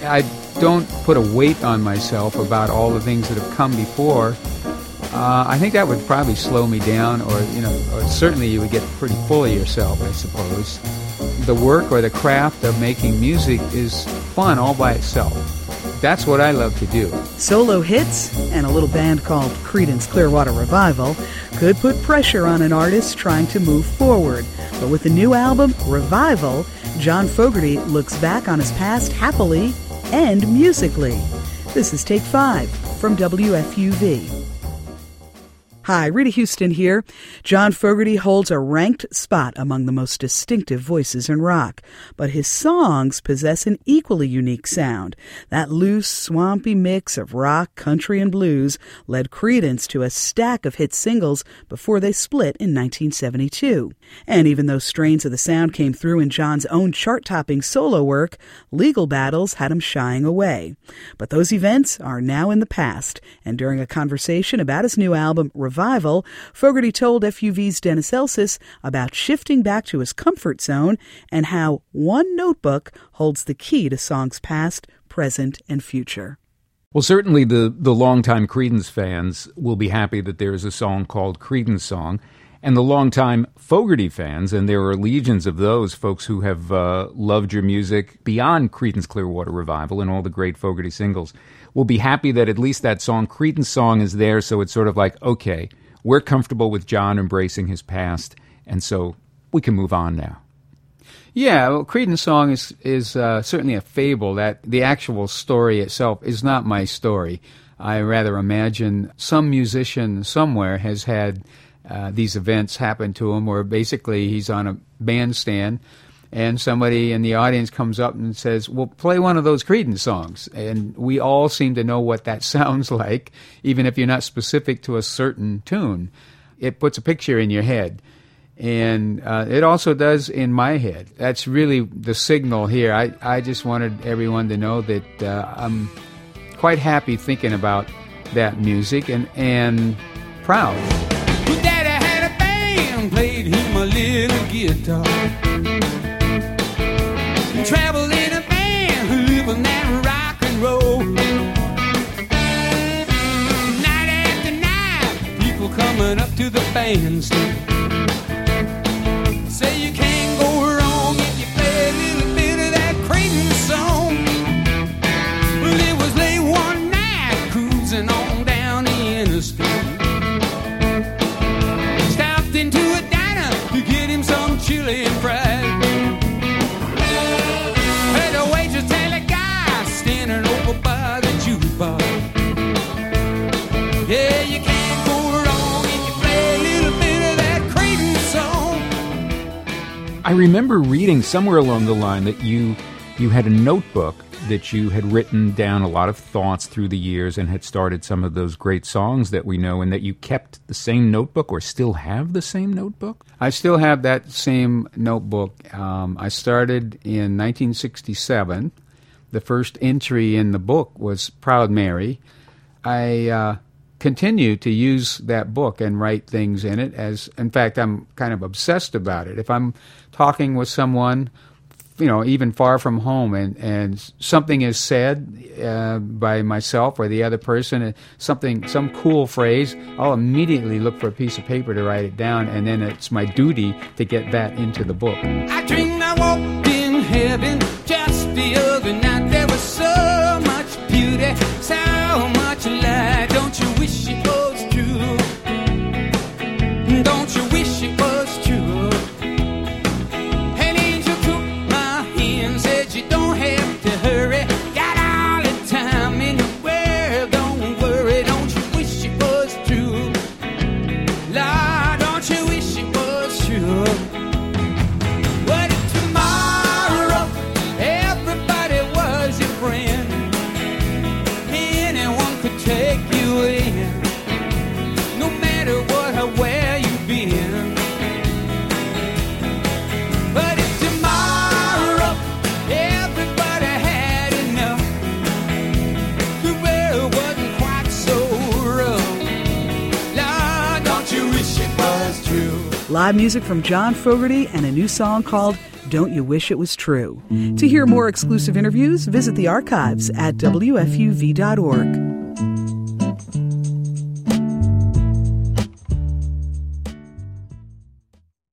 I don't put a weight on myself about all the things that have come before. I think that would probably slow me down, or certainly you would get pretty full of yourself, I suppose. The work or the craft of making music is fun all by itself. That's what I love to do. Solo hits and a little band called Creedence Clearwater Revival could put pressure on an artist trying to move forward. But with the new album, Revival, John Fogerty looks back on his past happily and musically. This is Take 5 from WFUV. Hi, Rita Houston here. John Fogerty holds a ranked spot among the most distinctive voices in rock, but his songs possess an equally unique sound. That loose, swampy mix of rock, country, and blues led Creedence to a stack of hit singles before they split in 1972. And even though strains of the sound came through in John's own chart-topping solo work, legal battles had him shying away. But those events are now in the past, and during a conversation about his new album, Revival, Fogerty told FUV's Dennis Elsis about shifting back to his comfort zone and how one notebook holds the key to songs past, present, and future. Well, certainly the longtime Creedence fans will be happy that there is a song called Creedence Song, and the longtime Fogerty fans, and there are legions of those folks who have loved your music beyond Creedence Clearwater Revival and all the great Fogerty singles, will be happy that at least that song, Creedence Song, is there, so it's sort of like, okay, we're comfortable with John embracing his past, and so we can move on now. Yeah, well, Creedence Song is certainly a fable. That the actual story itself is not my story. I rather imagine some musician somewhere has had these events happen to him where basically he's on a bandstand and somebody in the audience comes up and says, well, play one of those Creedence songs. And we all seem to know what that sounds like, even if you're not specific to a certain tune. It puts a picture in your head. And it also does in my head. That's really the signal here. I just wanted everyone to know that I'm quite happy thinking about that music and proud. Well, Daddy had a band, played him a little guitar. Traveled in a van, living that rock and roll. Night after night, people coming up to the bandstand. Say you can't go wrong if you play a little bit of that Creedence song. Well, it was late one night, cruising on down the interstate. Stopped into a diner to get him some chili and fries. Heard the waitress tell a guy standing over by the jukebox, yeah, you can't go wrong if you play a little bit of that Creedence song. I remember reading somewhere along the line that you had a notebook that you had written down a lot of thoughts through the years and had started some of those great songs that we know, and that you kept the same notebook or still have the same notebook? I still have that same notebook. I started in 1967. The first entry in the book was Proud Mary. I continue to use that book and write things in it. In fact, I'm kind of obsessed about it. If I'm talking with someone, even far from home, and something is said by myself or the other person, some cool phrase, I'll immediately look for a piece of paper to write it down, and then it's my duty to get that into the book. I dreamed I walked in heaven just the other night. There was so much beauty, so much light. Don't you wish it was true? Don't you wish it was true? An angel took my hand, said you don't have to hurry. Got all the time in the world, don't worry. Don't you wish it was true? Lord, don't you wish it was true? What if tomorrow everybody was your friend? Anyone could take you in, no matter what or where you've been. But if tomorrow everybody had enough, the world wasn't quite so rough. Lord, don't you wish it was true? Live music from John Fogerty and a new song called Don't you wish it was true? To hear more exclusive interviews, visit the archives at WFUV.org.